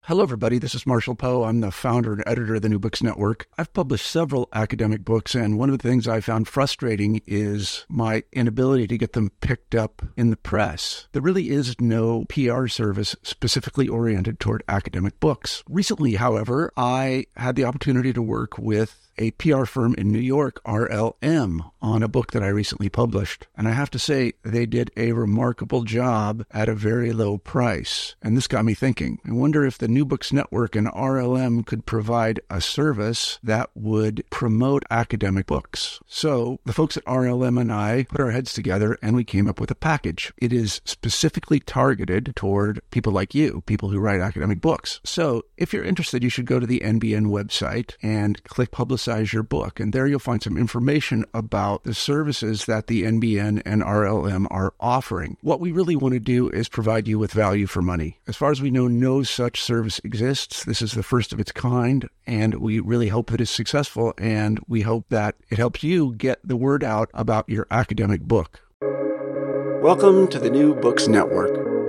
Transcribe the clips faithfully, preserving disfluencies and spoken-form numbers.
Hello, everybody. This is Marshall Poe. I'm the founder and editor of the New Books Network. I've published several academic books, and one of the things I found frustrating is my inability to get them picked up in the press. There really is no P R service specifically oriented toward academic books. Recently, however, I had the opportunity to work with a P R firm in New York, R L M, on a book that I recently published. And I have to say, they did a remarkable job at a very low price. And this got me thinking. I wonder if the New Books Network and R L M could provide a service that would promote academic books. So the folks at R L M and I put our heads together and we came up with a package. It is specifically targeted toward people like you, people who write academic books. So if you're interested, you should go to the N B N website and click Publicize your book. And there you'll find some information about the services that the N B N and R L M are offering. What we really want to do is provide you with value for money. As far as we know, no such service exists. This is the first of its kind, and we really hope that it's successful, and we hope that it helps you get the word out about your academic book. Welcome to the New Books Network.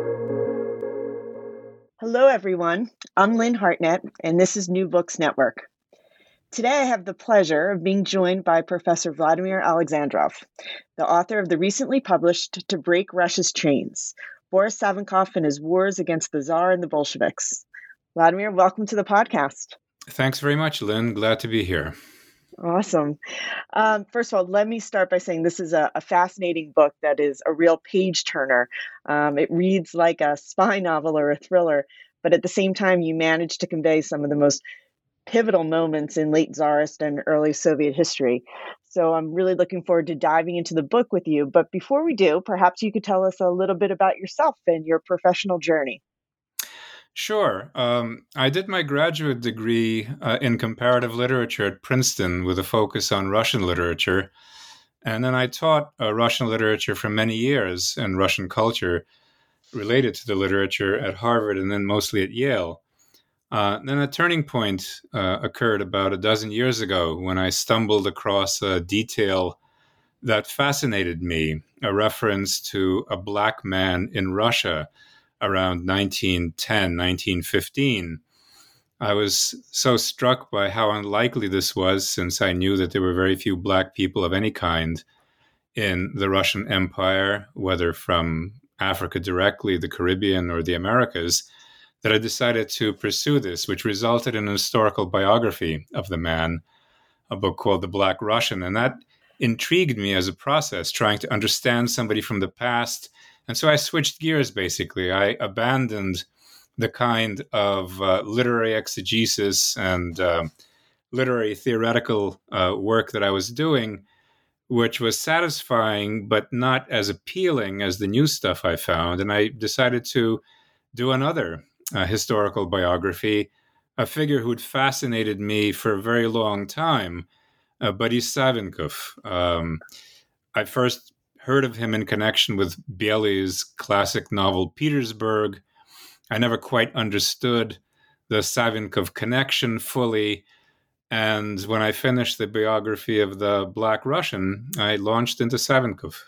Hello, everyone. I'm Lynn Hartnett, and this is New Books Network. Today, I have the pleasure of being joined by Professor Vladimir Alexandrov, the author of the recently published To Break Russia's Chains, Boris Savinkov and His Wars Against the Tsar and the Bolsheviks. Vladimir, welcome to the podcast. Thanks very much, Lynn. Glad to be here. Awesome. Um, first of all, let me start by saying this is a, a fascinating book that is a real page turner. Um, it reads like a spy novel or a thriller, but at the same time, you manage to convey some of the most pivotal moments in late Tsarist and early Soviet history. So I'm really looking forward to diving into the book with you. But before we do, perhaps you could tell us a little bit about yourself and your professional journey. Sure. Um, I did my graduate degree uh, in comparative literature at Princeton with a focus on Russian literature. And then I taught uh, Russian literature for many years and Russian culture related to the literature at Harvard and then mostly at Yale. Uh, then a turning point uh, occurred about a dozen years ago when I stumbled across a detail that fascinated me, a reference to a black man in Russia around nineteen ten, nineteen fifteen. I was so struck by how unlikely this was, since I knew that there were very few black people of any kind in the Russian Empire, whether from Africa directly, the Caribbean, or the Americas, that I decided to pursue this, which resulted in a historical biography of the man, a book called The Black Russian. And that intrigued me as a process, trying to understand somebody from the past. And so I switched gears, basically. I abandoned the kind of uh, literary exegesis and uh, literary theoretical uh, work that I was doing, which was satisfying, but not as appealing as the new stuff I found. And I decided to do another Uh, historical biography, a figure who'd fascinated me for a very long time, uh, Boris Savinkov. Um, I first heard of him in connection with Biely's classic novel Petersburg. I never quite understood the Savinkov connection fully. And when I finished the biography of the Black Russian, I launched into Savinkov.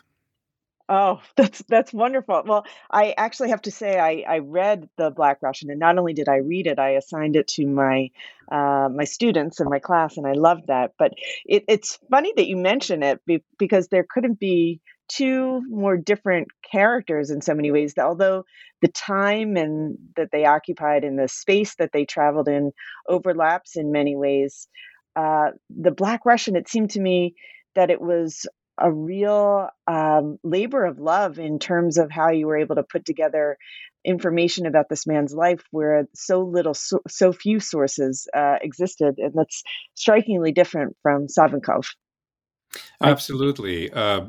Oh, that's that's wonderful. Well, I actually have to say I, I read The Black Russian, and not only did I read it, I assigned it to my uh, my students in my class, and I loved that. But it, it's funny that you mention it be, because there couldn't be two more different characters in so many ways. Although the time and that they occupied and the space that they traveled in overlaps in many ways. Uh, the Black Russian, it seemed to me that it was a real um, labor of love in terms of how you were able to put together information about this man's life where so little, so, so few sources uh, existed. And that's strikingly different from Savinkov. Absolutely. Uh,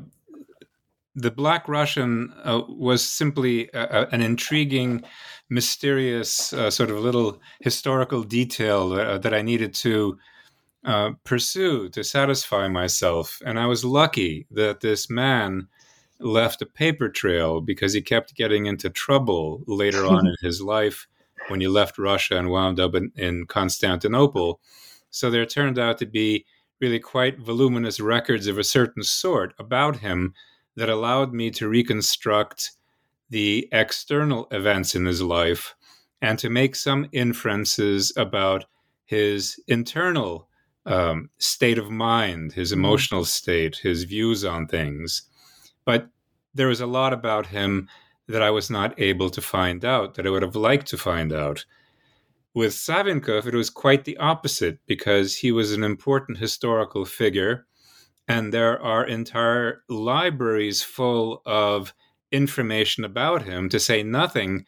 the Black Russian uh, was simply a, a, an intriguing, mysterious uh, sort of little historical detail uh, that I needed to Uh, pursue to satisfy myself. And I was lucky that this man left a paper trail, because he kept getting into trouble later on in his life when he left Russia and wound up in, in Constantinople. So there turned out to be really quite voluminous records of a certain sort about him that allowed me to reconstruct the external events in his life and to make some inferences about his internal um, state of mind, his emotional state, his views on things. But there was a lot about him that I was not able to find out, that I would have liked to find out. With Savinkov, it was quite the opposite, because he was an important historical figure, and there are entire libraries full of information about him, to say nothing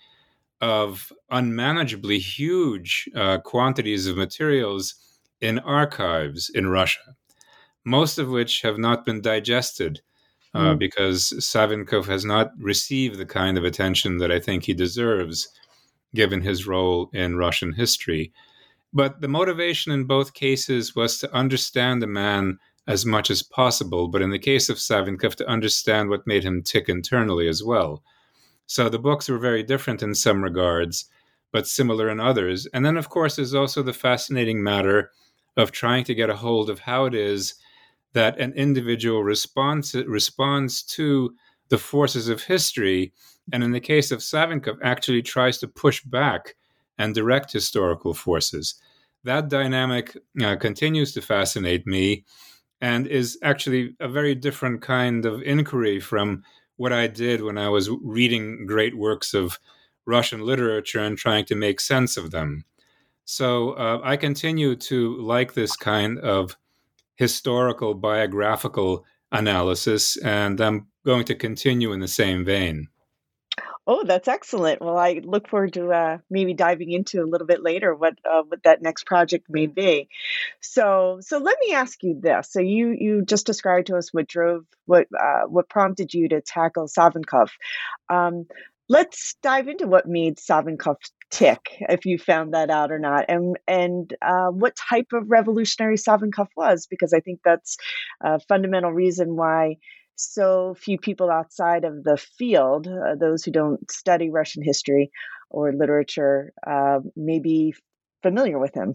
of unmanageably huge uh, quantities of materials in archives in Russia, most of which have not been digested uh, mm. because Savinkov has not received the kind of attention that I think he deserves, given his role in Russian history. But the motivation in both cases was to understand the man as much as possible, but in the case of Savinkov, to understand what made him tick internally as well. So the books were very different in some regards, but similar in others. And then, of course, there's also the fascinating matter of trying to get a hold of how it is that an individual responds, responds to the forces of history, and in the case of Savinkov, actually tries to push back and direct historical forces. That dynamic uh, continues to fascinate me, and is actually a very different kind of inquiry from what I did when I was reading great works of Russian literature and trying to make sense of them. So uh, I continue to like this kind of historical biographical analysis, and I'm going to continue in the same vein. Oh, that's excellent. Well, I look forward to uh, maybe diving into a little bit later what uh, what that next project may be. So, so let me ask you this. So, you you just described to us what drove what uh, what prompted you to tackle Savinkov. Um, let's dive into what made Savinkov tick, if you found that out or not, and and uh, what type of revolutionary Savinkov was, because I think that's a fundamental reason why so few people outside of the field, uh, those who don't study Russian history or literature, uh, may be familiar with him.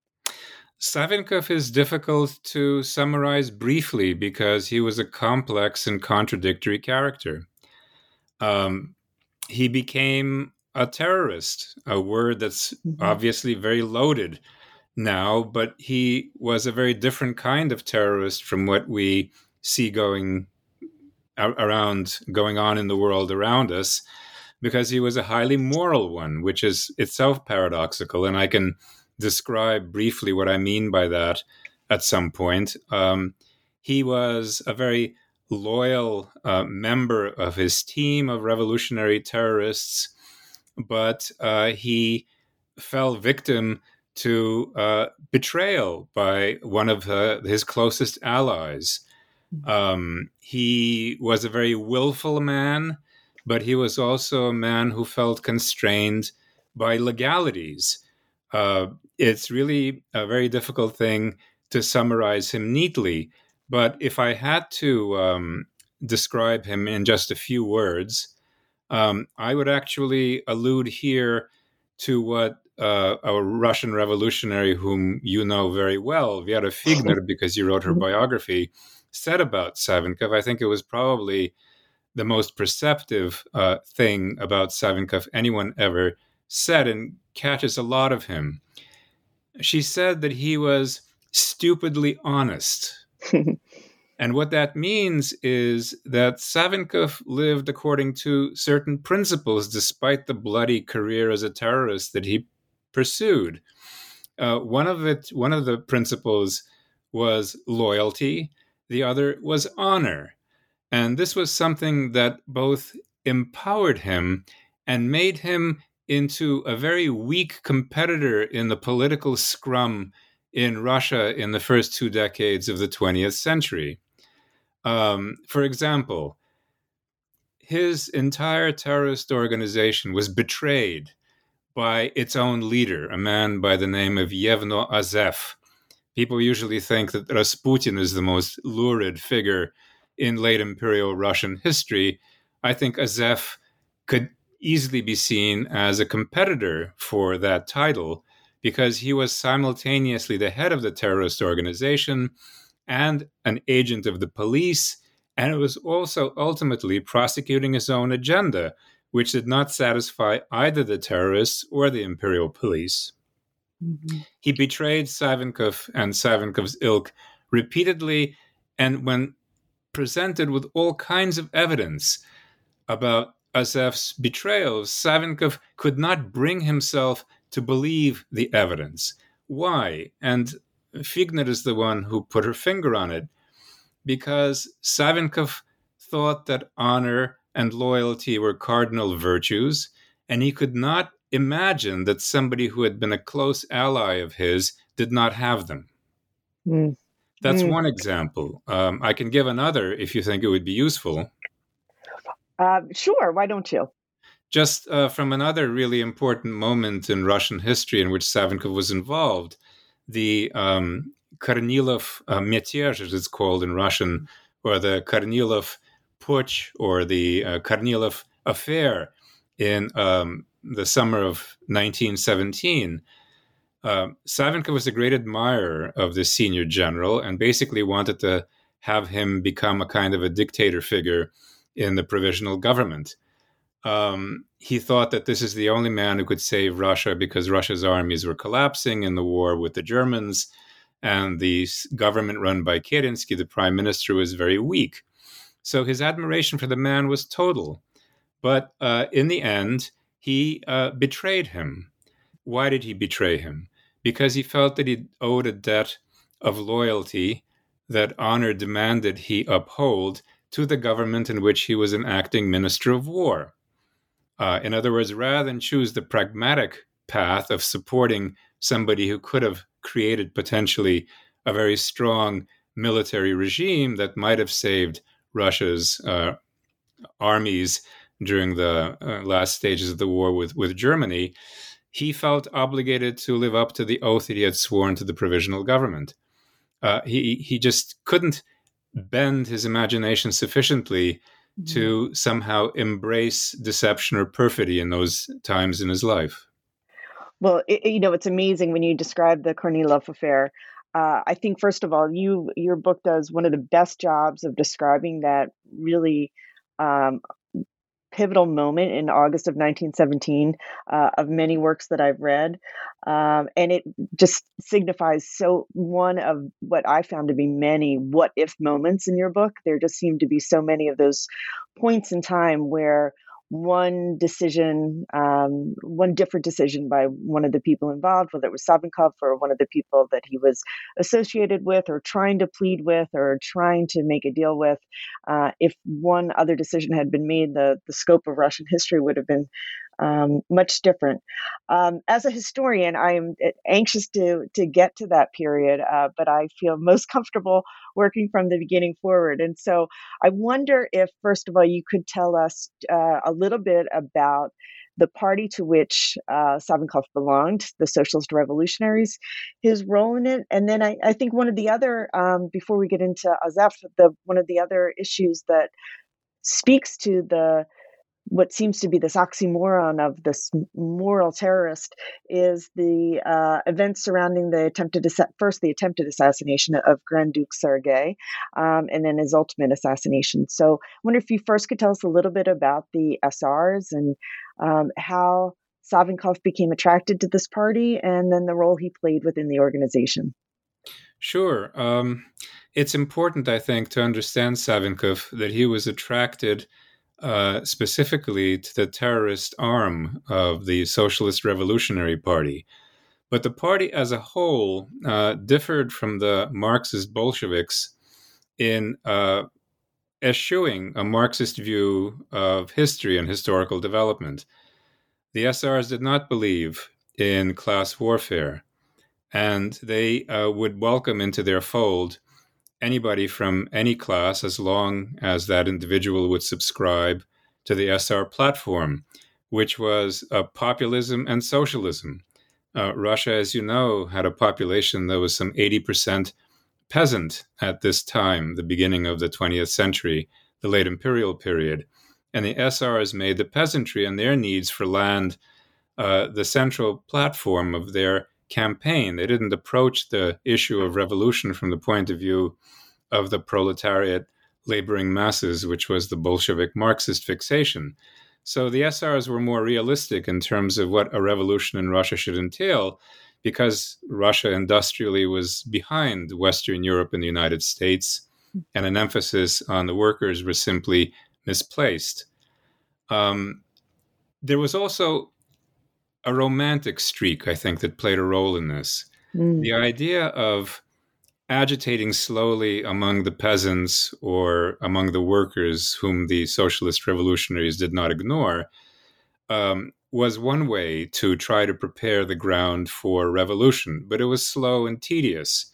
Savinkov is difficult to summarize briefly because he was a complex and contradictory character. Um, he became a terrorist, a word that's mm-hmm. obviously very loaded now, but he was a very different kind of terrorist from what we see going around going on in the world around us, because he was a highly moral one, which is itself paradoxical. And I can describe briefly what I mean by that at some point. Um, he was a very loyal uh, member of his team of revolutionary terrorists, but uh, he fell victim to uh, betrayal by one of uh, his closest allies. Um, he was a very willful man, but he was also a man who felt constrained by legalities. Uh, it's really a very difficult thing to summarize him neatly, but if I had to um, describe him in just a few words, um, I would actually allude here to what uh, a Russian revolutionary whom you know very well, Vera Figner, because you wrote her biography, said about Savinkov. I think it was probably the most perceptive uh, thing about Savinkov anyone ever said, and catches a lot of him. She said that he was stupidly honest. And what that means is that Savinkov lived according to certain principles, despite the bloody career as a terrorist that he pursued. Uh, one of it, one of the principles was loyalty. The other was honor. And this was something that both empowered him and made him into a very weak competitor in the political scrum in Russia in the first two decades of the twentieth century. Um, for example, his entire terrorist organization was betrayed by its own leader, a man by the name of Yevno Azev. People usually think that Rasputin is the most lurid figure in late imperial Russian history. I think Azev could easily be seen as a competitor for that title, because he was simultaneously the head of the terrorist organization and an agent of the police, and it was also ultimately prosecuting his own agenda, which did not satisfy either the terrorists or the imperial police. Mm-hmm. He betrayed Savinkov and Savinkov's ilk repeatedly, and when presented with all kinds of evidence about Azef's betrayals, Savinkov could not bring himself to believe the evidence. Why? And Figner is the one who put her finger on it, because Savinkov thought that honor and loyalty were cardinal virtues, and he could not imagine that somebody who had been a close ally of his did not have them. Mm. That's mm. one example. Um, I can give another if you think it would be useful. Uh, sure, why don't you? Just uh, from another really important moment in Russian history in which Savinkov was involved, the um, Kornilov uh, Mятеж, as it's called in Russian, or the Kornilov Putsch, or the uh, Kornilov Affair in um, the summer of nineteen seventeen. Uh, Savinkov was a great admirer of the senior general and basically wanted to have him become a kind of a dictator figure in the provisional government. Um, he thought that this is the only man who could save Russia because Russia's armies were collapsing in the war with the Germans, and the government run by Kerensky, the prime minister, was very weak. So his admiration for the man was total. But uh, in the end, he uh, betrayed him. Why did he betray him? Because he felt that he owed a debt of loyalty that honor demanded he uphold to the government in which he was an acting minister of war. Uh, in other words, rather than choose the pragmatic path of supporting somebody who could have created potentially a very strong military regime that might have saved Russia's uh, armies during the uh, last stages of the war with, with Germany, he felt obligated to live up to the oath that he had sworn to the provisional government. Uh, he he just couldn't bend his imagination sufficiently mm-hmm. to somehow embrace deception or perfidy in those times in his life. Well, it, you know, it's amazing when you describe the Kornilov affair. Uh, I think, first of all, you your book does one of the best jobs of describing that really um, pivotal moment in August of nineteen seventeen uh, of many works that I've read. Um, and it just signifies so one of what I found to be many what if moments in your book. There just seem to be so many of those points in time where one decision, um, one different decision by one of the people involved, whether it was Savinkov or one of the people that he was associated with or trying to plead with or trying to make a deal with, uh, if one other decision had been made, the, the scope of Russian history would have been um, much different. Um, as a historian, I am anxious to to get to that period, uh, but I feel most comfortable working from the beginning forward. And so I wonder if, first of all, you could tell us uh, a little bit about the party to which uh, Savinkov belonged, the Socialist Revolutionaries, his role in it. And then I, I think one of the other, um, before we get into Azef, the one of the other issues that speaks to the what seems to be this oxymoron of this moral terrorist is the uh, events surrounding the attempted first the attempted assassination of Grand Duke Sergei, um, and then his ultimate assassination. So I wonder if you first could tell us a little bit about the S Rs and um, how Savinkov became attracted to this party, and then the role he played within the organization. Sure. Um, it's important, I think, to understand Savinkov, that he was attracted Uh, specifically to the terrorist arm of the Socialist Revolutionary Party. But the party as a whole uh, differed from the Marxist Bolsheviks in uh, eschewing a Marxist view of history and historical development. The S Rs did not believe in class warfare, and they uh, would welcome into their fold anybody from any class as long as that individual would subscribe to the S R platform, which was uh, populism and socialism. Uh, Russia, as you know, had a population that was some eighty percent peasant at this time, the beginning of the twentieth century, the late imperial period. And the S Rs made the peasantry and their needs for land uh, the central platform of their campaign. They didn't approach the issue of revolution from the point of view of the proletariat laboring masses, which was the Bolshevik Marxist fixation. So the S Rs were more realistic in terms of what a revolution in Russia should entail, because Russia industrially was behind Western Europe and the United States, and an emphasis on the workers was simply misplaced. Um, there was also a romantic streak, I think, that played a role in this. Mm. The idea of agitating slowly among the peasants or among the workers whom the socialist revolutionaries did not ignore um, was one way to try to prepare the ground for revolution, but it was slow and tedious.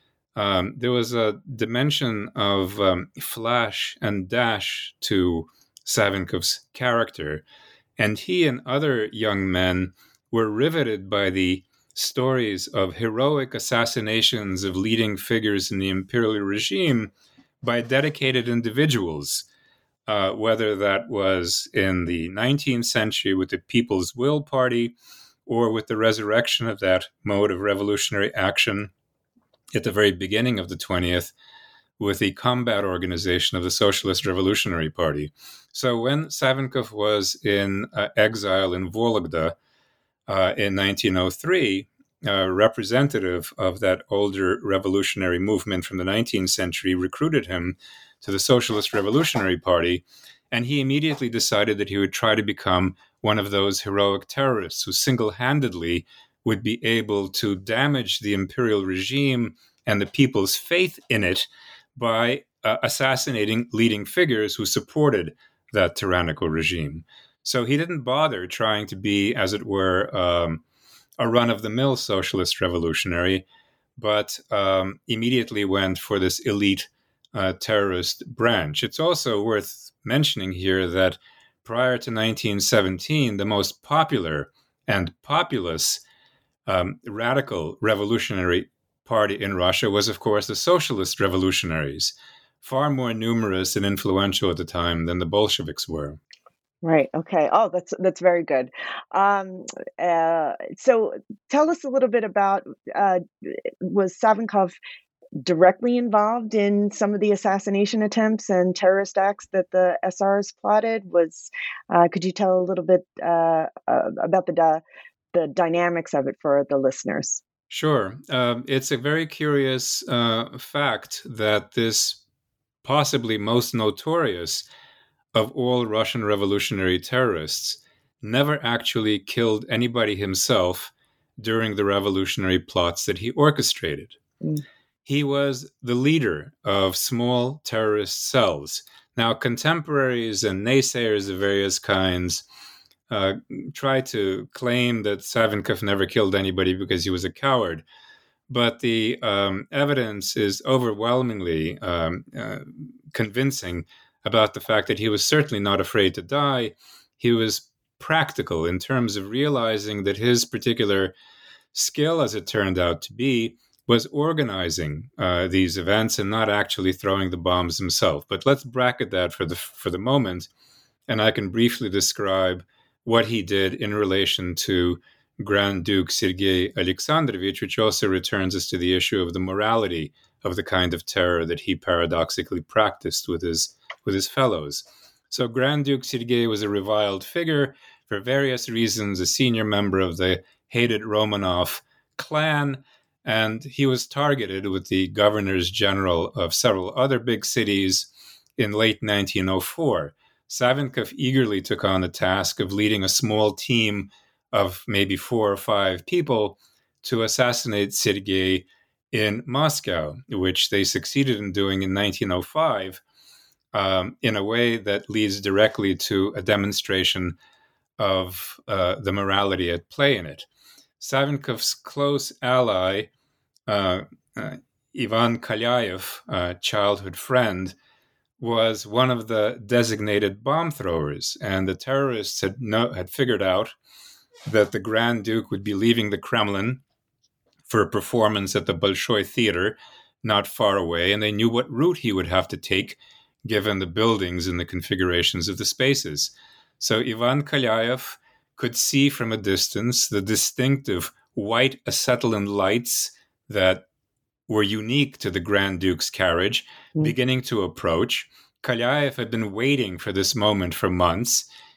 Um, there was a dimension of um, flash and dash to Savinkov's character, and he and other young men were riveted by the stories of heroic assassinations of leading figures in the imperial regime by dedicated individuals, uh, whether that was in the nineteenth century with the People's Will Party or with the resurrection of that mode of revolutionary action at the very beginning of the twentieth with the combat organization of the Socialist Revolutionary Party. So when Savinkov was in uh, exile in Vologda, Uh, in nineteen oh three, a representative of that older revolutionary movement from the nineteenth century recruited him to the Socialist Revolutionary Party, and he immediately decided that he would try to become one of those heroic terrorists who single-handedly would be able to damage the imperial regime and the people's faith in it by uh, assassinating leading figures who supported that tyrannical regime. So he didn't bother trying to be, as it were, um, a run-of-the-mill socialist revolutionary, but um, immediately went for this elite uh, terrorist branch. It's also worth mentioning here that prior to nineteen seventeen, the most popular and populous um, radical revolutionary party in Russia was, of course, the Socialist Revolutionaries, far more numerous and influential at the time than the Bolsheviks were. Right. Okay. Oh, that's that's very good. Um, uh, so tell us a little bit about, uh, was Savinkov directly involved in some of the assassination attempts and terrorist acts that the S Rs plotted? Was uh, could you tell a little bit uh, uh, about the uh, the dynamics of it for the listeners? Sure. Um, it's a very curious uh, fact that this possibly most notorious of all Russian revolutionary terrorists never actually killed anybody himself during the revolutionary plots that he orchestrated. Mm. He was the leader of small terrorist cells. Now, contemporaries and naysayers of various kinds uh, try to claim that Savinkov never killed anybody because he was a coward. But the um, evidence is overwhelmingly um, uh, convincing about the fact that he was certainly not afraid to die. He was practical in terms of realizing that his particular skill, as it turned out to be, was organizing uh, these events and not actually throwing the bombs himself. But let's bracket that for the for the moment, and I can briefly describe what he did in relation to Grand Duke Sergei Alexandrovich, which also returns us to the issue of the morality of the kind of terror that he paradoxically practiced with his with his fellows. So Grand Duke Sergei was a reviled figure for various reasons, a senior member of the hated Romanov clan, and he was targeted with the governors general of several other big cities in late nineteen oh four. Savinkov eagerly took on the task of leading a small team of maybe four or five people to assassinate Sergei in Moscow, which they succeeded in doing in nineteen oh five. Um, in a way that leads directly to a demonstration of uh, the morality at play in it. Savinkov's close ally, uh, uh, Ivan Kalyaev, a childhood friend, was one of the designated bomb throwers, and the terrorists had, no, had figured out that the Grand Duke would be leaving the Kremlin for a performance at the Bolshoi Theater not far away, and they knew what route he would have to take given the buildings and the configurations of the spaces. So Ivan Kalyaev could see from a distance the distinctive white acetylene lights that were unique to the Grand Duke's carriage mm. beginning to approach. Kalyaev had been waiting for this moment for months.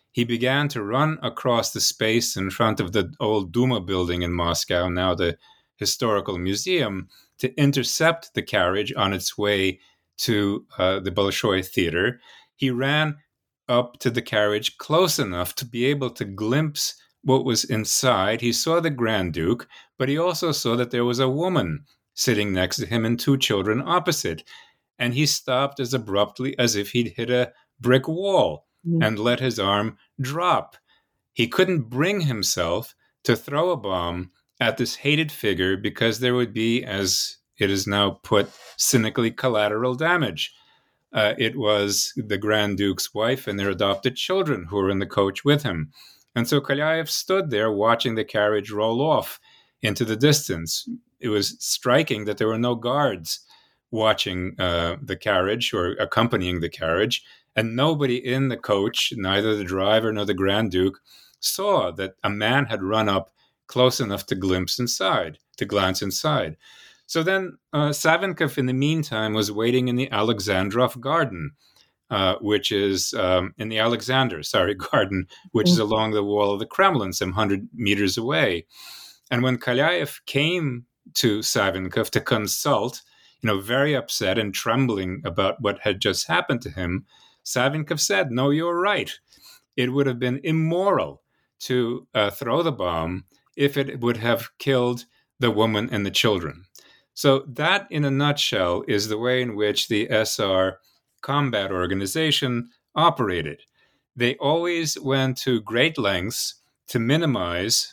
he began to run across the space in front of the old Duma building in Moscow, now the Historical Museum, to intercept the carriage on its way to uh, the Bolshoi Theater. He ran up to the carriage close enough to be able to glimpse what was inside. He saw the Grand Duke, but he also saw that there was a woman sitting next to him and two children opposite. And he stopped as abruptly as if he'd hit a brick wall mm. and let his arm drop. He couldn't bring himself to throw a bomb at this hated figure because there would be, as it is now put, cynically, collateral damage. Uh, it was the Grand Duke's wife and their adopted children who were in the coach with him. And so Kalyaev stood there watching the carriage roll off into the distance. It was striking that there were no guards watching uh, the carriage or accompanying the carriage, and nobody in the coach, neither the driver nor the Grand Duke, saw that a man had run up close enough to glimpse inside, to glance inside. So then uh, Savinkov, in the meantime, was waiting in the Alexandrov Garden, uh, which is um, in the Alexander, sorry, Garden, which mm-hmm. is along the wall of the Kremlin, some hundred meters away. And when Kalyaev came to Savinkov to consult, you know, very upset and trembling about what had just happened to him, Savinkov said, "No, you're right. It would have been immoral to uh, throw the bomb if it would have killed the woman and the children." So that, in a nutshell, is the way in which the S R combat organization operated. They always went to great lengths to minimize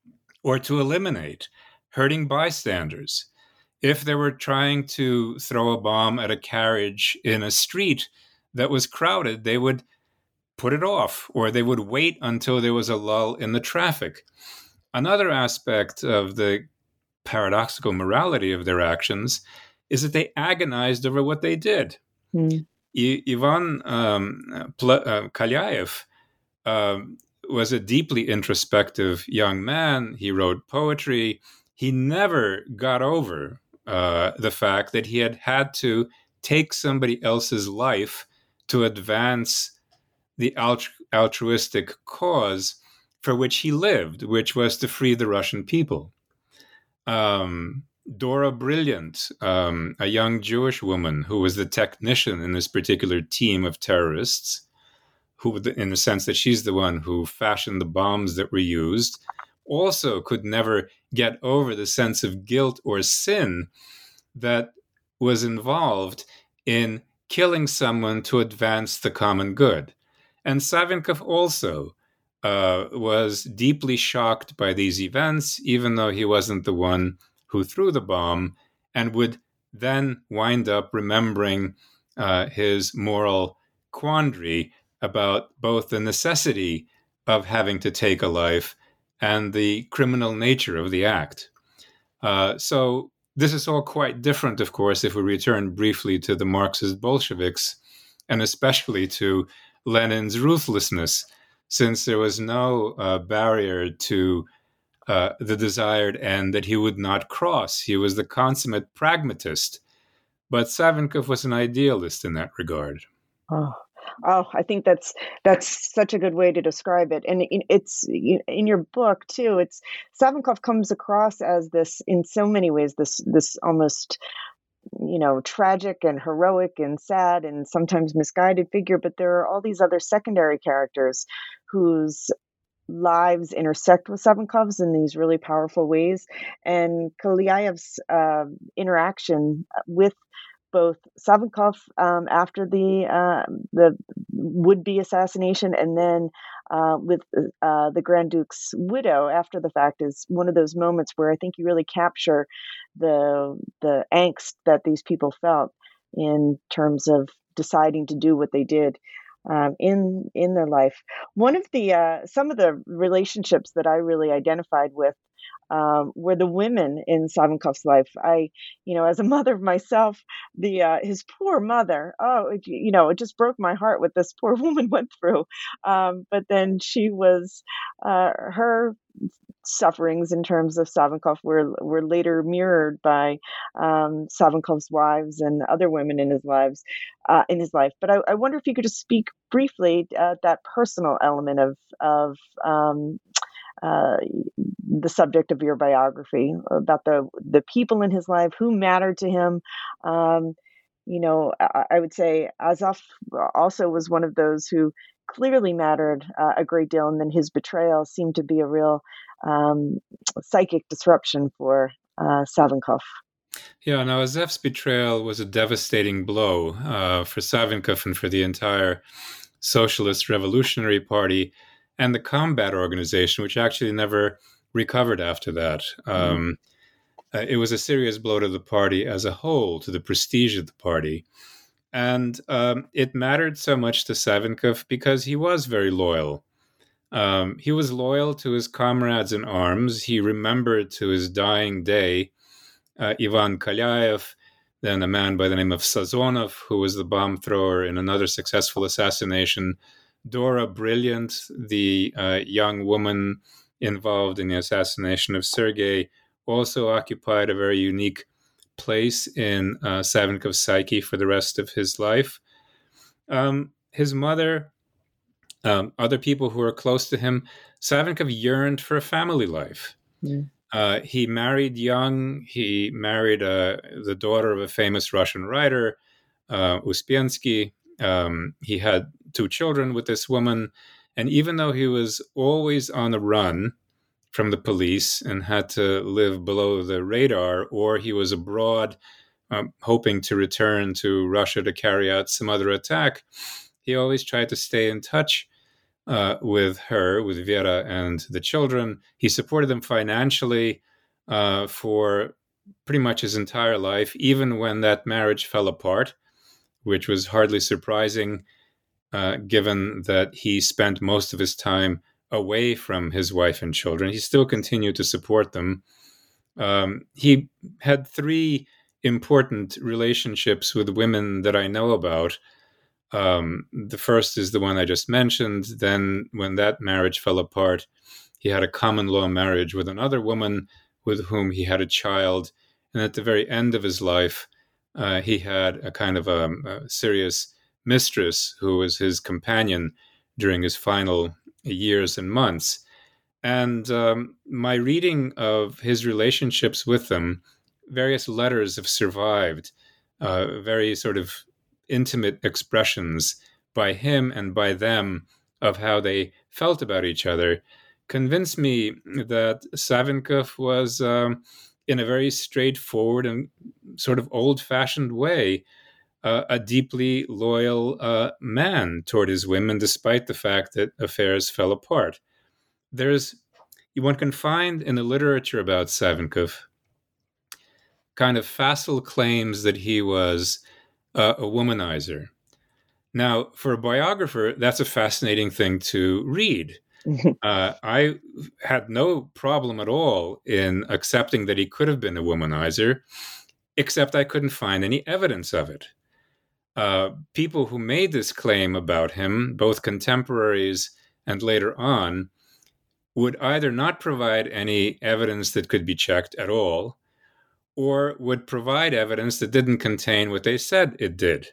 or to eliminate hurting bystanders. If they were trying to throw a bomb at a carriage in a street that was crowded, they would put it off, or they would wait until there was a lull in the traffic. Another aspect of the paradoxical morality of their actions is that they agonized over what they did. Mm. I- Ivan um, Pl- uh, Kalyaev um, was a deeply introspective young man. He wrote poetry. He never got over uh, the fact that he had had to take somebody else's life to advance the altru- altruistic cause for which he lived, which was to free the Russian people. Um, Dora Brilliant, um, a young Jewish woman who was the technician in this particular team of terrorists, who, in the sense that she's the one who fashioned the bombs that were used, also could never get over the sense of guilt or sin that was involved in killing someone to advance the common good. And Savinkov also uh, was deeply shocked by these events, even though he wasn't the one who threw the bomb, and would then wind up remembering uh, his moral quandary about both the necessity of having to take a life and the criminal nature of the act. Uh, so this is all quite different, of course, if we return briefly to the Marxist Bolsheviks, and especially to Lenin's ruthlessness, since there was no uh, barrier to uh, the desired end that he would not cross. He was the consummate pragmatist, but Savinkov was an idealist in that regard. Oh. Oh, I think that's that's such a good way to describe it, and it's in your book too. It's Savinkov comes across as this, in so many ways, this this almost, you know, tragic and heroic and sad and sometimes misguided figure. But there are all these other secondary characters whose lives intersect with Savinkov's in these really powerful ways, and Kalyaev's uh, interaction with both Savinkov um, after the uh, the would-be assassination, and then uh, with uh, the Grand Duke's widow after the fact, is one of those moments where I think you really capture the the angst that these people felt in terms of deciding to do what they did um, in in their life. One of the uh, some of the relationships that I really identified with Um, were the women in Savinkov's life. I, you know, as a mother myself, the uh, his poor mother. Oh, it, you know, it just broke my heart what this poor woman went through. Um, but then she was, uh, her sufferings in terms of Savinkov were were later mirrored by um, Savinkov's wives and other women in his lives uh, in his life. But I, I wonder if you could just speak briefly uh, that personal element of of um, uh, the subject of your biography, about the the people in his life who mattered to him. Um, you know, I, I would say Azov also was one of those who clearly mattered uh, a great deal, and then his betrayal seemed to be a real um, psychic disruption for uh, Savinkov. Yeah, now Azov's betrayal was a devastating blow uh, for Savinkov and for the entire Socialist Revolutionary Party and the Combat Organization, which actually never recovered after that. Mm-hmm. Um, uh, it was a serious blow to the party as a whole, to the prestige of the party. And um, it mattered so much to Savinkov because he was very loyal. Um, he was loyal to his comrades in arms. He remembered to his dying day uh, Ivan Kalyaev, then a man by the name of Sazonov, who was the bomb thrower in another successful assassination, Dora Brilliant, the uh, young woman involved in the assassination of Sergei, also occupied a very unique place in uh, Savinkov's psyche for the rest of his life. Um, his mother, um, other people who were close to him, Savinkov yearned for a family life. Mm. Uh, he married young. He married uh, the daughter of a famous Russian writer, uh, Uspensky. Um, he had two children with this woman. And even though he was always on the run from the police and had to live below the radar, or he was abroad um, hoping to return to Russia to carry out some other attack, he always tried to stay in touch uh, with her, with Vera and the children. He supported them financially uh, for pretty much his entire life, even when that marriage fell apart, which was hardly surprising, uh, given that he spent most of his time away from his wife and children. He still continued to support them. Um, he had three important relationships with women that I know about. Um, the first is the one I just mentioned. Then when that marriage fell apart, he had a common law marriage with another woman with whom he had a child. And at the very end of his life, uh, he had a kind of a, a serious mistress who was his companion during his final years and months. And um, my reading of his relationships with them, various letters have survived, uh, very sort of intimate expressions by him and by them of how they felt about each other, convinced me that Savinkov was, um, in a very straightforward and sort of old-fashioned way, uh, a deeply loyal uh, man toward his women, despite the fact that affairs fell apart. There's, one can find in the literature about Savinkov kind of facile claims that he was uh, a womanizer. Now, for a biographer, that's a fascinating thing to read. uh, I had no problem at all in accepting that he could have been a womanizer, except I couldn't find any evidence of it. Uh, people who made this claim about him, both contemporaries and later on, would either not provide any evidence that could be checked at all, or would provide evidence that didn't contain what they said it did.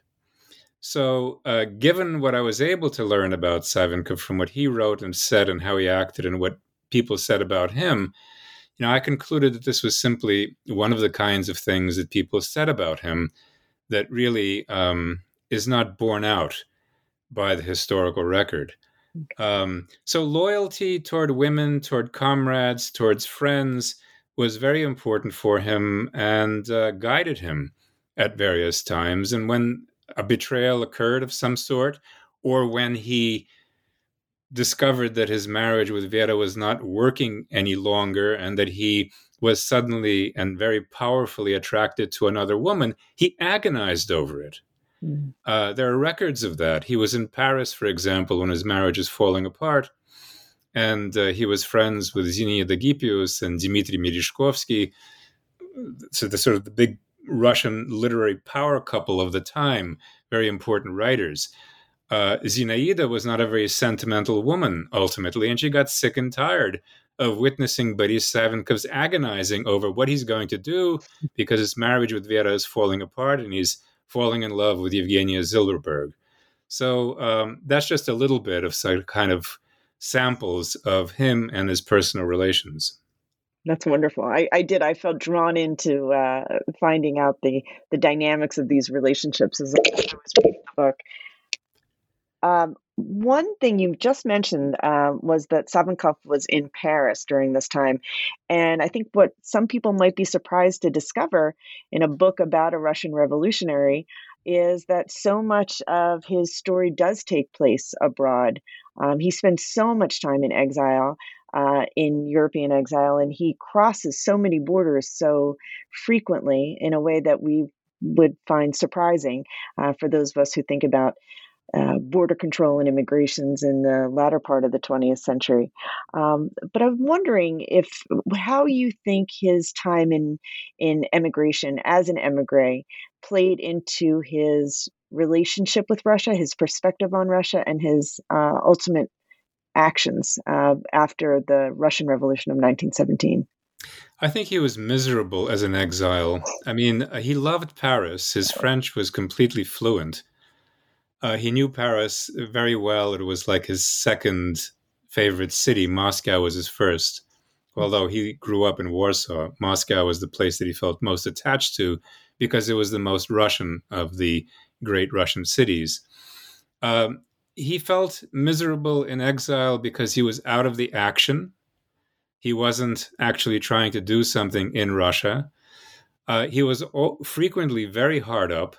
So uh, given what I was able to learn about Savinkov from what he wrote and said and how he acted and what people said about him, you know, I concluded that this was simply one of the kinds of things that people said about him that really um, is not borne out by the historical record. Um, so loyalty toward women, toward comrades, towards friends was very important for him and uh, guided him at various times. And when a betrayal occurred of some sort, or when he discovered that his marriage with Vera was not working any longer and that he was suddenly and very powerfully attracted to another woman, he agonized over it. Mm. Uh, there are records of that. He was in Paris, for example, when his marriage was falling apart, and uh, he was friends with Zinaida Gipius and Dmitry Merezhkovsky, so the sort of the big Russian literary power couple of the time, very important writers. Uh, Zinaida was not a very sentimental woman, ultimately, and she got sick and tired of witnessing Boris Savinkov's agonizing over what he's going to do because his marriage with Vera is falling apart and he's falling in love with Yevgenia Zilberberg. So um, that's just a little bit of some kind of samples of him and his personal relations. That's wonderful. I, I did. I felt drawn into uh, finding out the the dynamics of these relationships as I was reading the book. Um, one thing you just mentioned uh, was that Savinkov was in Paris during this time. And I think what some people might be surprised to discover in a book about a Russian revolutionary is that so much of his story does take place abroad. Um, he spends so much time in exile, uh, in European exile, and he crosses so many borders so frequently in a way that we would find surprising uh, for those of us who think about Uh, border control and immigrations in the latter part of the twentieth century. Um, but I'm wondering if how you think his time in in emigration as an emigre played into his relationship with Russia, his perspective on Russia, and his uh, ultimate actions uh, after the Russian Revolution of nineteen seventeen. I think he was miserable as an exile. I mean, he loved Paris. His French was completely fluent. Uh, he knew Paris very well. It was like his second favorite city. Moscow was his first. Although he grew up in Warsaw, Moscow was the place that he felt most attached to because it was the most Russian of the great Russian cities. Um, he felt miserable in exile because he was out of the action. He wasn't actually trying to do something in Russia. Uh, he was all, frequently very hard up.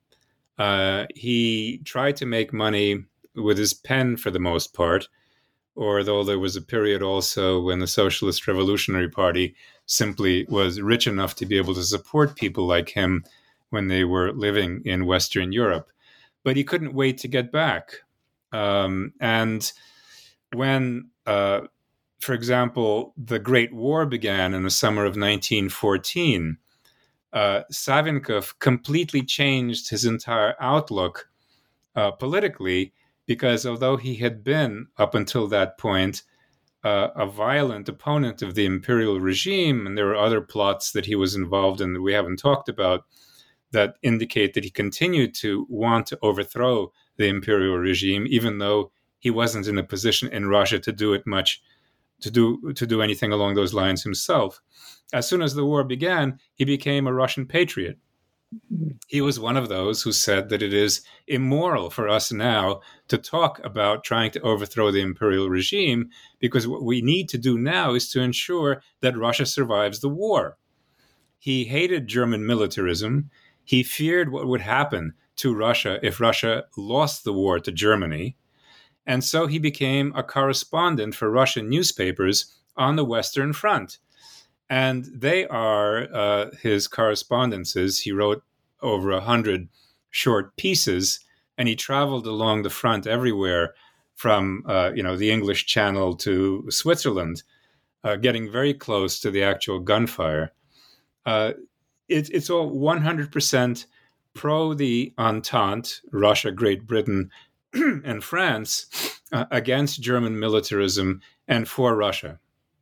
Uh, he tried to make money with his pen for the most part, although there was a period also when the Socialist Revolutionary Party simply was rich enough to be able to support people like him when they were living in Western Europe. But he couldn't wait to get back. Um, and when, uh, for example, the Great War began in the summer of nineteen fourteen, Uh, Savinkov completely changed his entire outlook uh, politically because although he had been, up until that point, uh, a violent opponent of the imperial regime, and there were other plots that he was involved in that we haven't talked about that indicate that he continued to want to overthrow the imperial regime, even though he wasn't in a position in Russia to do it much, to do to do anything along those lines himself. As soon as the war began, he became a Russian patriot. He was one of those who said that it is immoral for us now to talk about trying to overthrow the imperial regime because what we need to do now is to ensure that Russia survives the war. He hated German militarism. He feared what would happen to Russia if Russia lost the war to Germany. And so he became a correspondent for Russian newspapers on the Western Front. And they are uh, his correspondences. He wrote over a hundred short pieces, and he traveled along the front everywhere from, uh, you know, the English Channel to Switzerland, uh, getting very close to the actual gunfire. Uh, it, it's all one hundred percent pro the Entente, Russia, Great Britain, and France, uh, against German militarism and for Russia.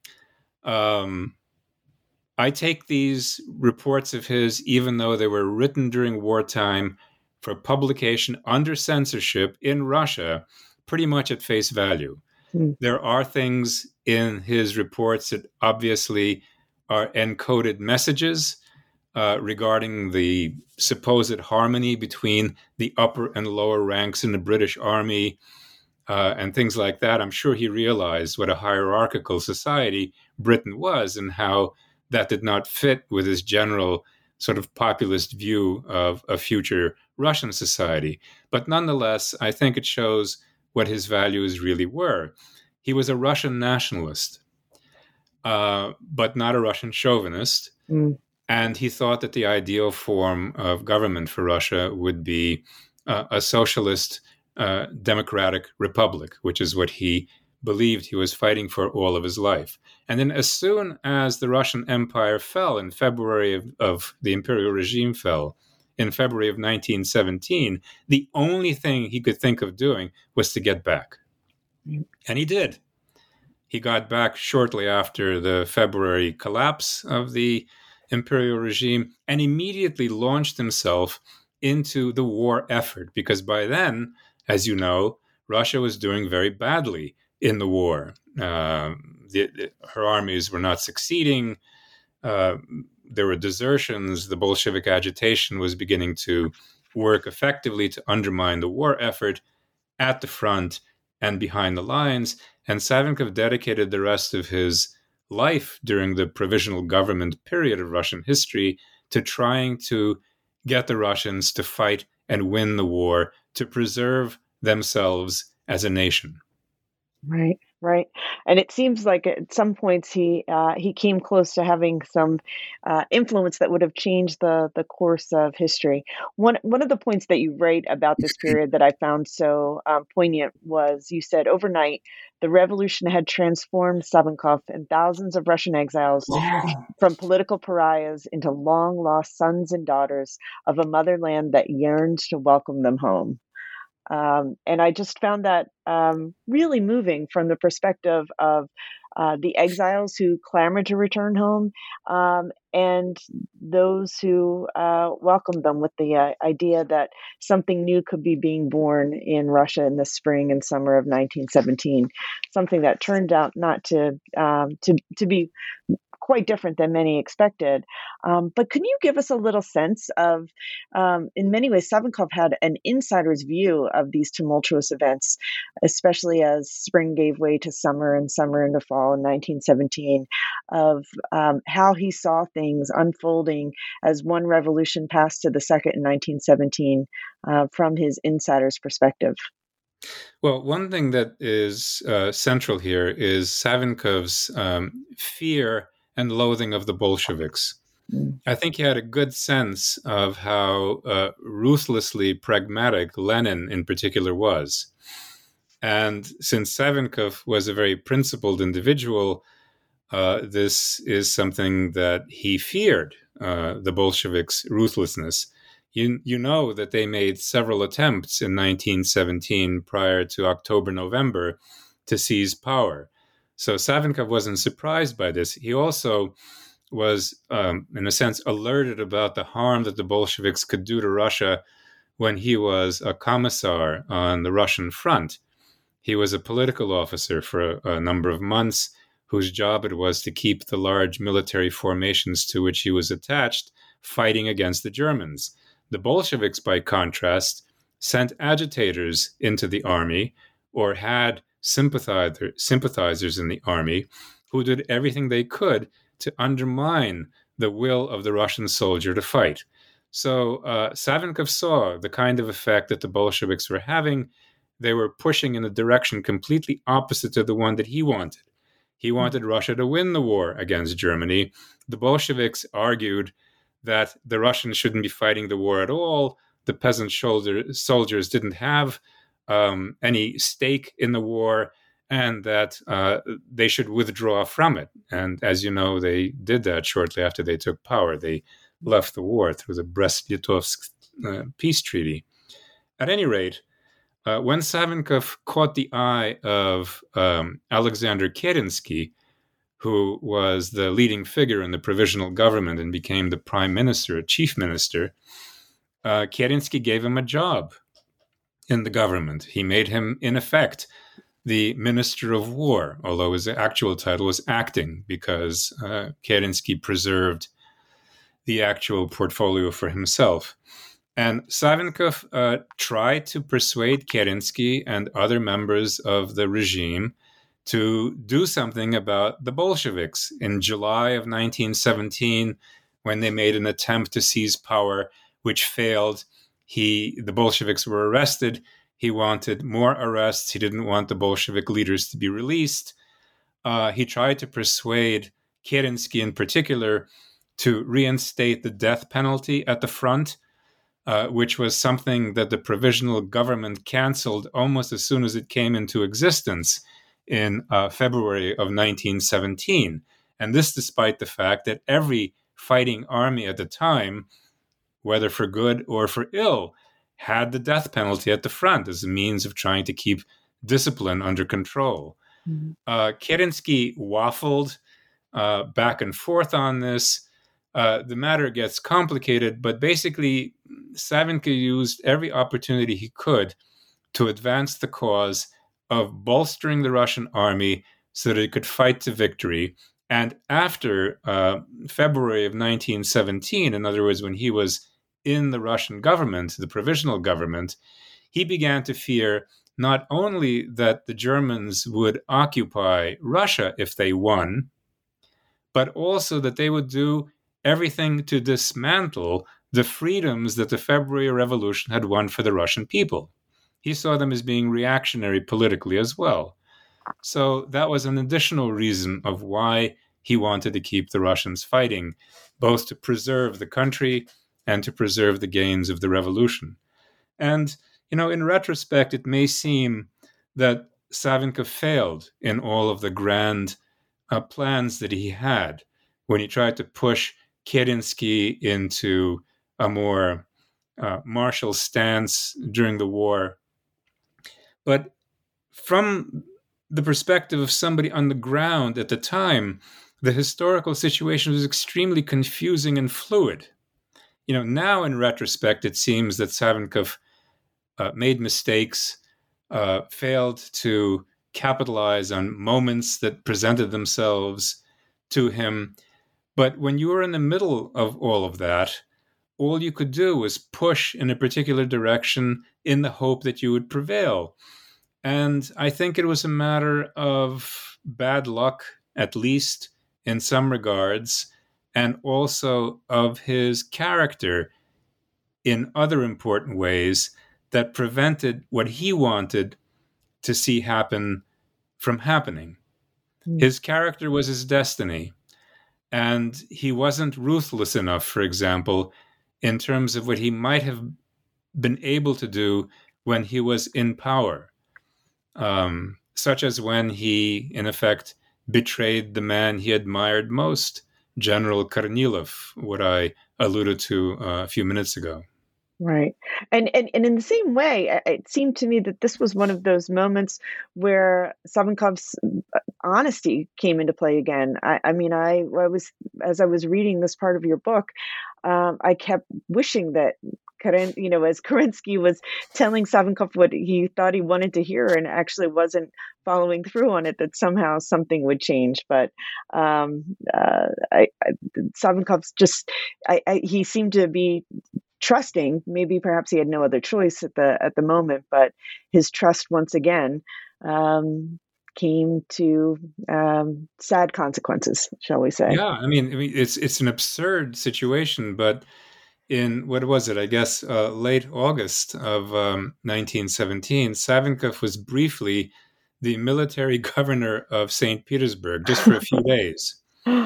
Um, I take these reports of his, even though they were written during wartime for publication under censorship in Russia, pretty much at face value. Mm. There are things in his reports that obviously are encoded messages uh, regarding the supposed harmony between the upper and lower ranks in the British Army uh, and things like that. I'm sure he realized what a hierarchical society Britain was and how that did not fit with his general sort of populist view of a future Russian society. But nonetheless, I think it shows what his values really were. He was a Russian nationalist, uh, but not a Russian chauvinist. Mm. And he thought that the ideal form of government for Russia would be uh, a socialist uh, democratic republic, which is what he believed he was fighting for all of his life. And then as soon as the Russian Empire fell in February of, of the imperial regime fell in February of nineteen seventeen, the only thing he could think of doing was to get back. And he did. He got back shortly after the February collapse of the imperial regime and immediately launched himself into the war effort, because by then, as you know, Russia was doing very badly in the war. Uh, the, the, her armies were not succeeding. Uh, there were desertions. The Bolshevik agitation was beginning to work effectively to undermine the war effort at the front and behind the lines. And Savinkov dedicated the rest of his life during the provisional government period of Russian history to trying to get the Russians to fight and win the war, to preserve themselves as a nation. Right, right. And it seems like at some points he uh, he came close to having some uh, influence that would have changed the the course of history. One one of the points that you write about this period that I found so um, poignant was you said overnight the revolution had transformed Savinkov and thousands of Russian exiles from political pariahs into long lost sons and daughters of a motherland that yearned to welcome them home. Um, and I just found that um, really moving from the perspective of uh, the exiles who clamored to return home um, and those who uh, welcomed them with the uh, idea that something new could be being born in Russia in the spring and summer of nineteen seventeen, something that turned out not to um, to to be quite different than many expected. Um, but can you give us a little sense of, um, in many ways, Savinkov had an insider's view of these tumultuous events, especially as spring gave way to summer and summer into fall in nineteen seventeen, of um, how he saw things unfolding as one revolution passed to the second in nineteen seventeen uh, from his insider's perspective? Well, one thing that is uh, central here is Savinkov's um, fear and loathing of the Bolsheviks. Mm. I think he had a good sense of how uh, ruthlessly pragmatic Lenin in particular was. And since Savinkov was a very principled individual, uh, this is something that he feared, uh, the Bolsheviks' ruthlessness. You, you know that they made several attempts in nineteen seventeen prior to October, November to seize power. So Savinkov wasn't surprised by this. He also was, um, in a sense, alerted about the harm that the Bolsheviks could do to Russia when he was a commissar on the Russian front. He was a political officer for a, a number of months whose job it was to keep the large military formations to which he was attached fighting against the Germans. The Bolsheviks, by contrast, sent agitators into the army or had sympathizer, sympathizers in the army who did everything they could to undermine the will of the Russian soldier to fight. So uh, Savinkov saw the kind of effect that the Bolsheviks were having. They were pushing in a direction completely opposite to the one that he wanted. He wanted Russia to win the war against Germany. The Bolsheviks argued that the Russians shouldn't be fighting the war at all. The peasant shoulder, soldiers didn't have um, any stake in the war, and that uh, they should withdraw from it. And as you know, they did that shortly after they took power. They left the war through the Brest-Litovsk uh, peace treaty. At any rate, uh, when Savinkov caught the eye of um, Alexander Kerensky, who was the leading figure in the provisional government and became the prime minister, chief minister, uh, Kerensky gave him a job in the government. He made him, in effect, the Minister of War, although his actual title was acting, because uh, Kerensky preserved the actual portfolio for himself. And Savinkov uh, tried to persuade Kerensky and other members of the regime to do something about the Bolsheviks. In July of nineteen seventeen, when they made an attempt to seize power, which failed, he the Bolsheviks were arrested. He wanted more arrests. He didn't want the Bolshevik leaders to be released. Uh, he tried to persuade Kerensky in particular to reinstate the death penalty at the front, uh, which was something that the provisional government canceled almost as soon as it came into existence in uh, February of nineteen seventeen. And this despite the fact that every fighting army at the time, whether for good or for ill, had the death penalty at the front as a means of trying to keep discipline under control. Mm-hmm. Uh, Kerensky waffled uh, back and forth on this. Uh, the matter gets complicated, but basically, Savinka used every opportunity he could to advance the cause of bolstering the Russian army so that it could fight to victory. And after uh, February of nineteen seventeen, in other words, when he was in the Russian government, the provisional government, he began to fear not only that the Germans would occupy Russia if they won, but also that they would do everything to dismantle the freedoms that the February Revolution had won for the Russian people. He saw them as being reactionary politically as well. So that was an additional reason of why he wanted to keep the Russians fighting, both to preserve the country and to preserve the gains of the revolution. And, you know, in retrospect, it may seem that Savinka failed in all of the grand uh, plans that he had when he tried to push Kerensky into a more uh, martial stance during the war. But from the perspective of somebody on the ground at the time, the historical situation was extremely confusing and fluid. You know, now in retrospect, it seems that Savinkov uh, made mistakes, uh, failed to capitalize on moments that presented themselves to him. But when you were in the middle of all of that, all you could do was push in a particular direction in the hope that you would prevail. And I think it was a matter of bad luck, at least in some regards, and also of his character in other important ways that prevented what he wanted to see happen from happening. Mm. His character was his destiny, and he wasn't ruthless enough, for example, in terms of what he might have been able to do when he was in power. Um, such as when he, in effect, betrayed the man he admired most, General Kornilov, what I alluded to uh, a few minutes ago. Right. And, and and in the same way, it seemed to me that this was one of those moments where Savinkov's honesty came into play again. I, I mean, I, I was, as I was reading this part of your book, um, I kept wishing that Karen, you know, as Kerensky was telling Savinkov what he thought he wanted to hear and actually wasn't following through on it, that somehow something would change. But um, uh, I, I, Savinkov's just, I, I, he seemed to be trusting. Maybe perhaps he had no other choice at the at the moment, but his trust once again um, came to um, sad consequences, shall we say? Yeah, I mean, I mean, it's it's an absurd situation, but in what was it? I guess uh, late August of um, nineteen seventeen, Savinkov was briefly the military governor of Saint Petersburg just for a few days,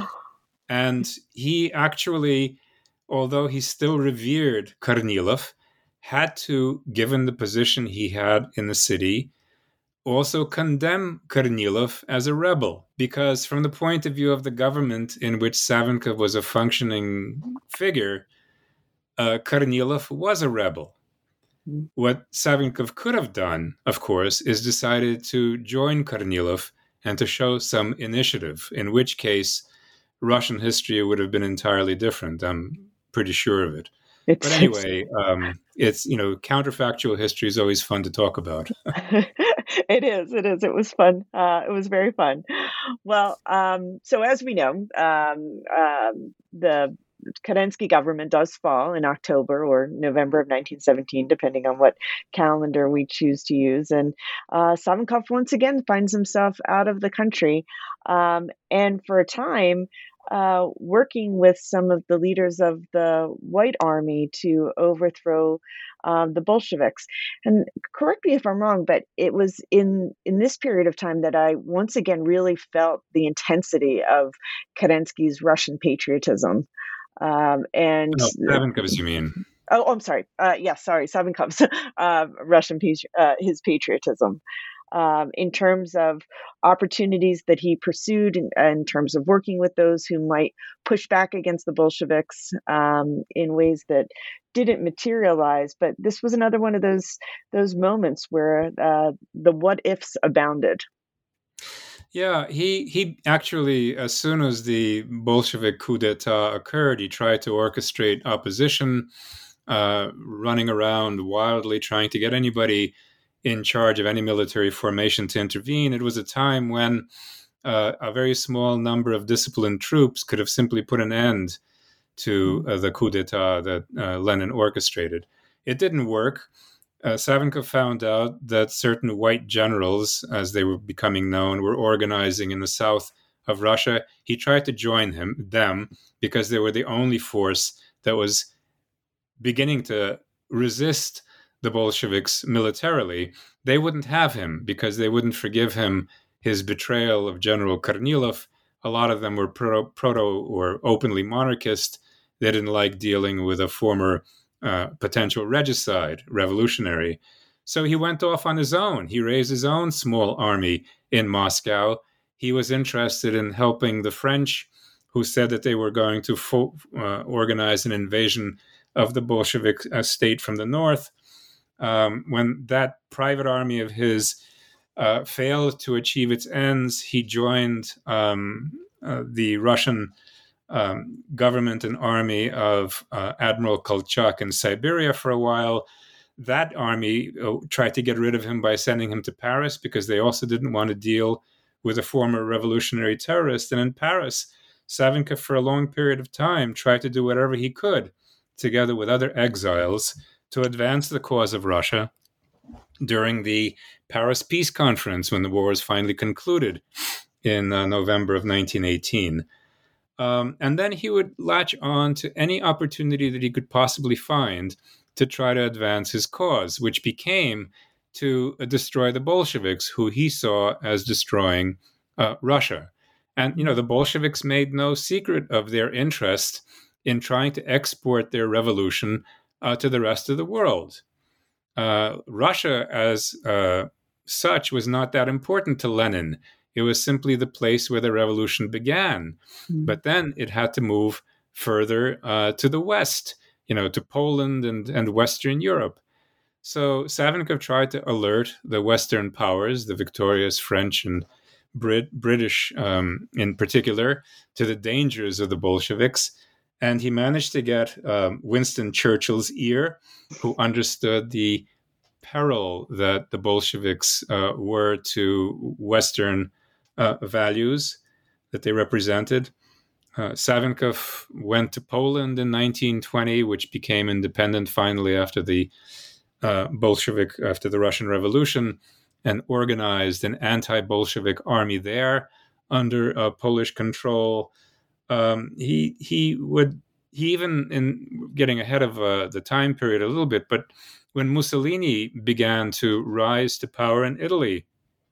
and he actually, although he still revered Kornilov, had to, given the position he had in the city, also condemn Kornilov as a rebel, because from the point of view of the government in which Savinkov was a functioning figure, uh, Kornilov was a rebel. Mm-hmm. What Savinkov could have done, of course, is decided to join Kornilov and to show some initiative, in which case Russian history would have been entirely different. I'm pretty sure of it. It's, but anyway, um, it's, you know, counterfactual history is always fun to talk about. It is. It is. It was fun. Uh, it was very fun. Well, um, so as we know, um, um, the Kerensky government does fall in October or November of nineteen seventeen, depending on what calendar we choose to use. And uh, Savinkov once again finds himself out of the country. Um, and for a time, Uh, working with some of the leaders of the White Army to overthrow um, the Bolsheviks. And correct me if I'm wrong, but it was in, in this period of time that I once again really felt the intensity of Kerensky's Russian patriotism. Um, and no, Savinkov's, you mean? Oh, I'm sorry. Uh, yes, yeah, sorry, Savinkov's uh, Russian uh, his patriotism. Um, in terms of opportunities that he pursued, in, in terms of working with those who might push back against the Bolsheviks um, in ways that didn't materialize. But this was another one of those those moments where uh, the what ifs abounded. Yeah, he he actually, as soon as the Bolshevik coup d'état occurred, he tried to orchestrate opposition, uh, running around wildly trying to get anybody in charge of any military formation to intervene. It was a time when uh, a very small number of disciplined troops could have simply put an end to uh, the coup d'état that uh, Lenin orchestrated. It didn't work. Uh, Savinkov found out that certain white generals, as they were becoming known, were organizing in the south of Russia. He tried to join him, them, because they were the only force that was beginning to resist the Bolsheviks militarily. They wouldn't have him because they wouldn't forgive him his betrayal of General Kornilov. A lot of them were proto, proto or openly monarchist. They didn't like dealing with a former uh, potential regicide, revolutionary. So he went off on his own. He raised his own small army in Moscow. He was interested in helping the French, who said that they were going to fo- uh, organize an invasion of the Bolshevik uh, state from the north. Um, when that private army of his uh, failed to achieve its ends, he joined um, uh, the Russian um, government and army of uh, Admiral Kolchak in Siberia for a while. That army uh, tried to get rid of him by sending him to Paris because they also didn't want to deal with a former revolutionary terrorist. And in Paris, Savinkov, for a long period of time, tried to do whatever he could, together with other exiles, to advance the cause of Russia during the Paris Peace Conference when the war was finally concluded in uh, November of nineteen eighteen. Um, and then he would latch on to any opportunity that he could possibly find to try to advance his cause, which became to uh, destroy the Bolsheviks, who he saw as destroying uh, Russia. And, you know, the Bolsheviks made no secret of their interest in trying to export their revolution uh, to the rest of the world. Uh, Russia, as uh, such, was not that important to Lenin. It was simply the place where the revolution began. Mm. But then it had to move further uh, to the west, you know, to Poland and, and Western Europe. So Savinkov tried to alert the Western powers, the victorious French and Brit- British um, in particular, to the dangers of the Bolsheviks. And he managed to get um, Winston Churchill's ear, who understood the peril that the Bolsheviks uh, were to Western uh, values that they represented. Uh, Savinkov went to Poland in nineteen twenty, which became independent finally after the uh, Bolshevik, after the Russian Revolution, and organized an anti-Bolshevik army there under uh, Polish control. Um, he he would he even in getting ahead of uh, the time period a little bit, but when Mussolini began to rise to power in Italy,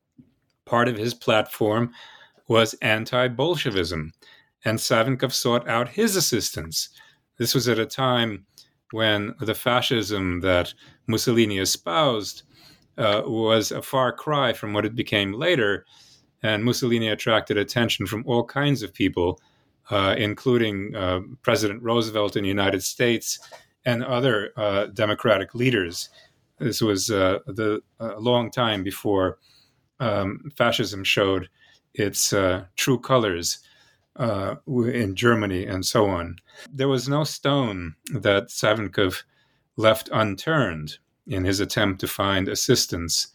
part of his platform was anti-Bolshevism, and Savinkov sought out his assistance. This was at a time when the fascism that Mussolini espoused uh, was a far cry from what it became later, and Mussolini attracted attention from all kinds of people, uh, including uh, President Roosevelt in the United States and other uh, democratic leaders. This was uh, the a long time before um, fascism showed its uh, true colors uh, in Germany and so on. There was no stone that Savinkov left unturned in his attempt to find assistance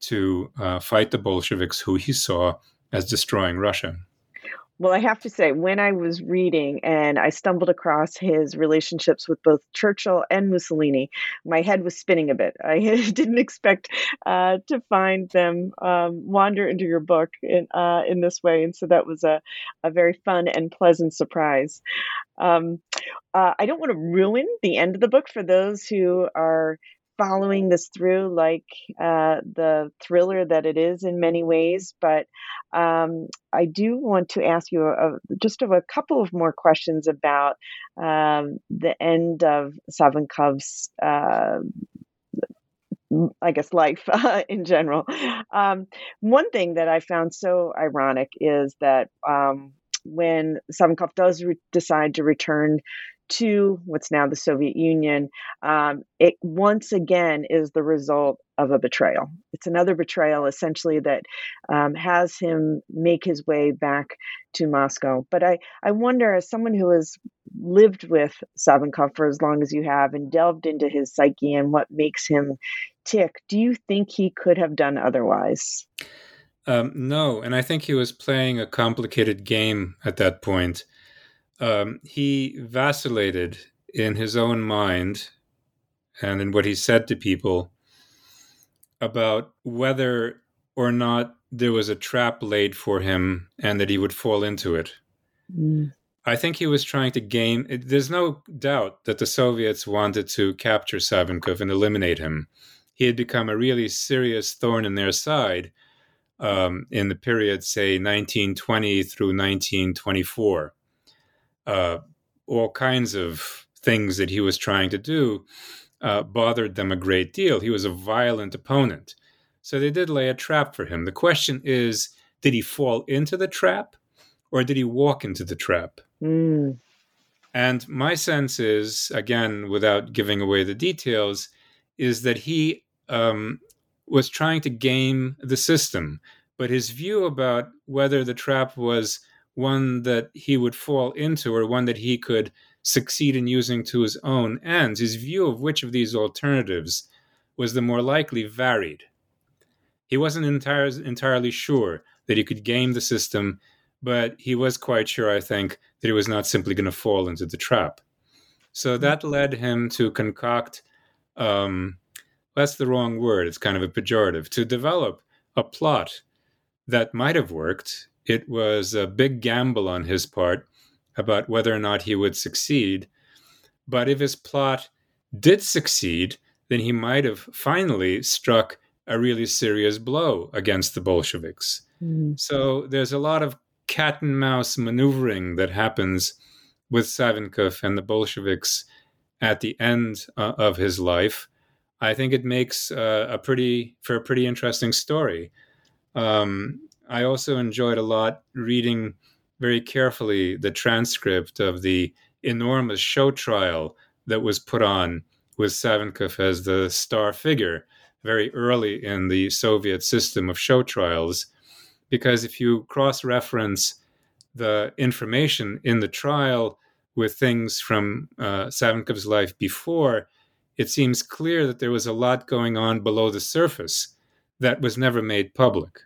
to uh, fight the Bolsheviks, who he saw as destroying Russia. Well, I have to say, when I was reading and I stumbled across his relationships with both Churchill and Mussolini, my head was spinning a bit. I didn't expect uh, to find them um, wander into your book in uh, in this way, and so that was a, a very fun and pleasant surprise. Um, uh, I don't want to ruin the end of the book for those who are following this through like uh, the thriller that it is in many ways. But um, I do want to ask you a, just a couple of more questions about um, the end of Savinkov's, uh, I guess, life uh, in general. Um, one thing that I found so ironic is that um, when Savinkov does re- decide to return to what's now the Soviet Union, um, it once again is the result of a betrayal. It's another betrayal, essentially, that um, has him make his way back to Moscow. But I, I wonder, as someone who has lived with Savinkov for as long as you have and delved into his psyche and what makes him tick, do you think he could have done otherwise? Um, no, and I think he was playing a complicated game at that point. Um, he vacillated in his own mind and in what he said to people about whether or not there was a trap laid for him and that he would fall into it. Mm. I think he was trying to game. There's no doubt that the Soviets wanted to capture Savinkov and eliminate him. He had become a really serious thorn in their side um, in the period, say, nineteen twenty through nineteen twenty-four. Uh, all kinds of things that he was trying to do uh, bothered them a great deal. He was a violent opponent. So they did lay a trap for him. The question is, did he fall into the trap or did he walk into the trap? Mm. And my sense is, again, without giving away the details, is that he um, was trying to game the system. But his view about whether the trap was one that he would fall into or one that he could succeed in using to his own ends, his view of which of these alternatives was the more likely varied. He wasn't entire, entirely sure that he could game the system, but he was quite sure, I think, that he was not simply going to fall into the trap. So that led him to concoct, um, that's the wrong word, it's kind of a pejorative, to develop a plot that might have worked. It was a big gamble on his part about whether or not he would succeed. But if his plot did succeed, then he might have finally struck a really serious blow against the Bolsheviks. Mm. So there's a lot of cat and mouse maneuvering that happens with Savinkov and the Bolsheviks at the end uh, of his life. I think it makes uh, a pretty for a pretty interesting story. Um, I also enjoyed a lot reading very carefully the transcript of the enormous show trial that was put on with Savinkov as the star figure very early in the Soviet system of show trials. Because if you cross-reference the information in the trial with things from uh, Savinkov's life before, it seems clear that there was a lot going on below the surface that was never made public.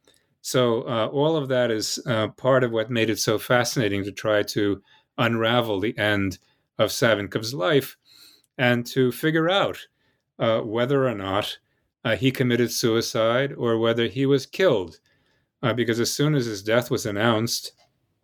So uh, all of that is uh, part of what made it so fascinating to try to unravel the end of Savinkov's life and to figure out uh, whether or not uh, he committed suicide or whether he was killed. Uh, because as soon as his death was announced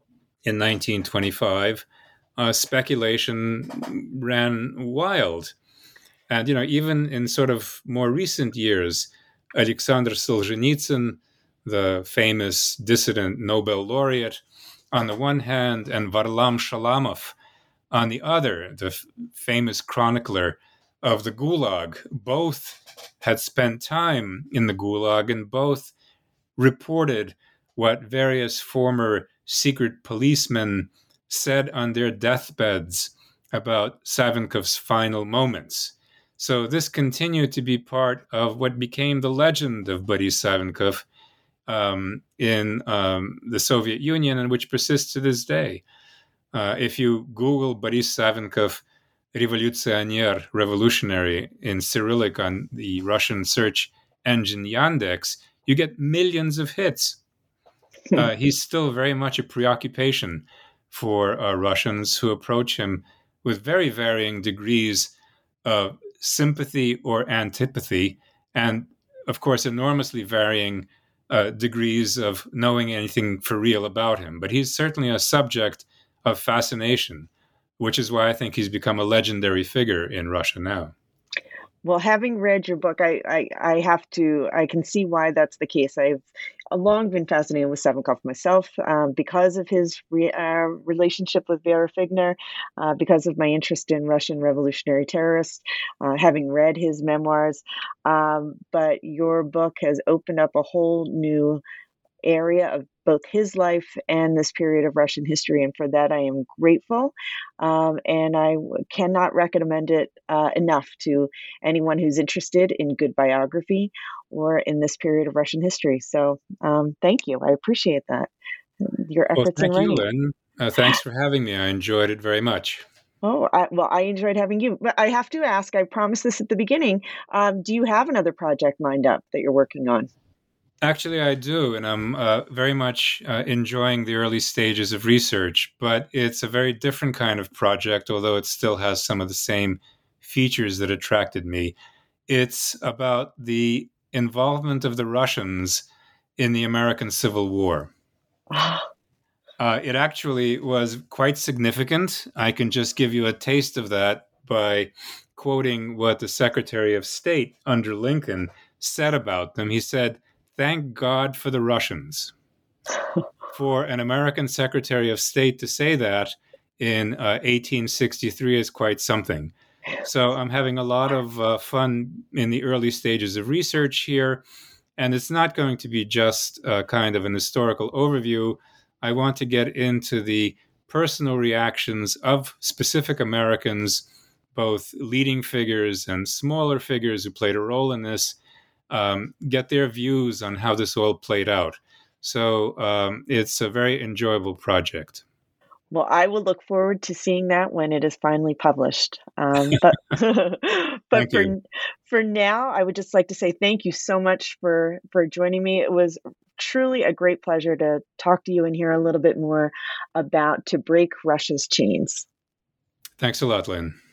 in nineteen twenty-five, uh, speculation ran wild. And, you know, even in sort of more recent years, Alexander Solzhenitsyn, the famous dissident Nobel laureate, on the one hand, and Varlam Shalamov on the other, the f- famous chronicler of the Gulag, both had spent time in the Gulag and both reported what various former secret policemen said on their deathbeds about Savinkov's final moments. So this continued to be part of what became the legend of Boris Savinkov um, in um, the Soviet Union, and which persists to this day. Uh, if you Google Boris Savinkov, revolutionnaire, revolutionary in Cyrillic on the Russian search engine Yandex, you get millions of hits. Uh, he's still very much a preoccupation for uh, Russians who approach him with very varying degrees of sympathy or antipathy, and, of course, enormously varying uh, degrees of knowing anything for real about him. But he's certainly a subject of fascination, which is why I think he's become a legendary figure in Russia now. Well, having read your book, I, I, I have to, I can see why that's the case. I've long been fascinated with Savinkov myself um, because of his re, uh, relationship with Vera Figner, uh, because of my interest in Russian revolutionary terrorists, uh, having read his memoirs. Um, but your book has opened up a whole new area of both his life and this period of Russian history. And for that, I am grateful. Um, and I w- cannot recommend it uh, enough to anyone who's interested in good biography or in this period of Russian history. So um, thank you. I appreciate that. Your Well, efforts in thank you, writing. Lynn. Uh, thanks for having me. I enjoyed it very much. Oh, I, well, I enjoyed having you. But I have to ask, I promised this at the beginning. Um, do you have another project lined up that you're working on? Actually, I do, and I'm uh, very much uh, enjoying the early stages of research, but it's a very different kind of project, although it still has some of the same features that attracted me. It's about the involvement of the Russians in the American Civil War. Uh, it actually was quite significant. I can just give you a taste of that by quoting what the Secretary of State under Lincoln said about them. He said, "Thank God for the Russians." For an American Secretary of State to say that in uh, eighteen sixty-three is quite something. So I'm having a lot of uh, fun in the early stages of research here. And it's not going to be just uh, kind of an historical overview. I want to get into the personal reactions of specific Americans, both leading figures and smaller figures who played a role in this, um, get their views on how this all played out. So um, it's a very enjoyable project. Well, I will look forward to seeing that when it is finally published. Um, but but Thank for you. for now, I would just like to say thank you so much for for joining me. It was truly a great pleasure to talk to you and hear a little bit more about To Break Russia's Chains. Thanks a lot, Lynn.